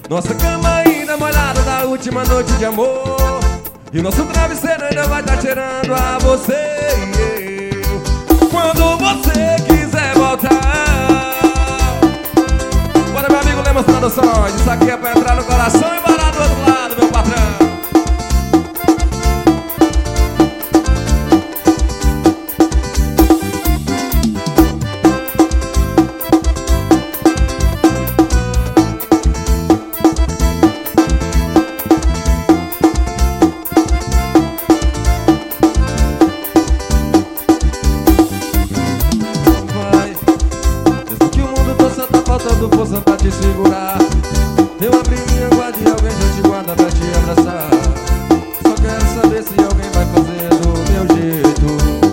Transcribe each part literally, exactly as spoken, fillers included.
Nossa cama ainda molhada da última noite de amor, e nosso travesseiro ainda vai estar cheirando a você e eu. Quando você quiser voltar, bora meu amigo Lemos Produções. Isso aqui é pra entrar no coração e parar do outro lado, meu patrão. Faltando força pra te segurar. Eu abri minha guarda e alguém já te guarda pra te abraçar. Só quero saber se alguém vai fazer do meu jeito.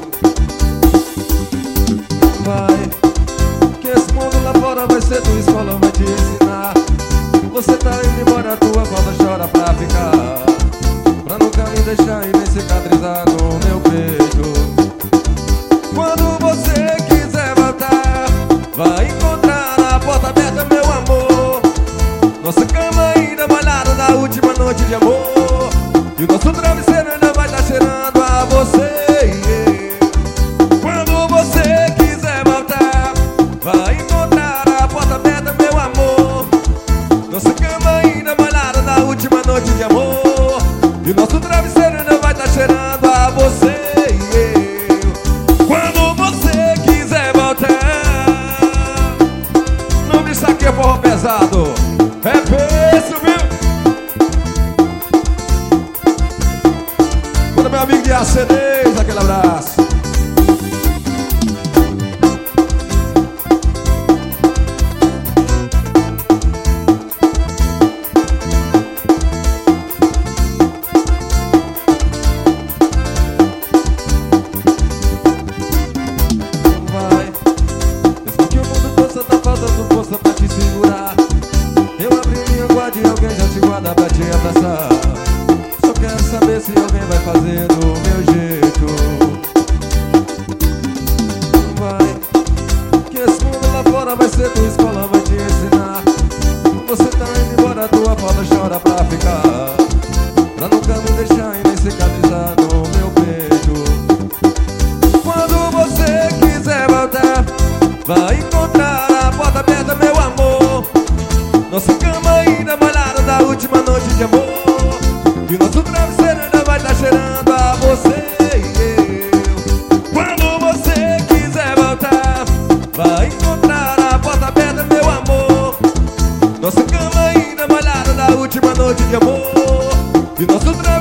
Vai, que esse mundo lá fora vai ser tua escola, vai te ensinar. Você tá indo embora, tua volta chora pra ficar, pra nunca me deixar e nem cicatrizar no meu peito. Quando você quiser voltar, vai encontrar na porta aberta, meu amor. Nossa cama ainda molhada da última noite de amor, e o nosso travesseiro ainda vai estar cheirando a você e eu. Quando você quiser voltar, vai encontrar na porta aberta, meu amor. Nossa cama ainda molhada da última noite de amor, e o nosso travesseiro ainda vai estar cheirando a você e eu. Quando você quiser voltar, isso aqui é forró pesado, é peso, viu? Manda meu amigo de A C Ds, aquele abraço. Faltando força pra te segurar. Eu abri minha guarda e alguém já te guarda pra te abraçar. Só quero saber se alguém vai fazer do meu jeito. Vai, que esse mundo lá fora vai ser tua escola, vai te ensinar. Você tá indo embora, tua falta chora pra ficar, pra nunca me deixar e nem cicatrizar no meu peito. Quando você quiser voltar, vai encontrar a porta aberta, meu amor. Nossa cama ainda molhada da última noite de amor, e nosso travesseiro ainda vai estar cheirando a você e eu. Quando você quiser voltar, vai encontrar a porta aberta, meu amor. Nossa cama ainda molhada da última noite de amor, e nosso travesseiro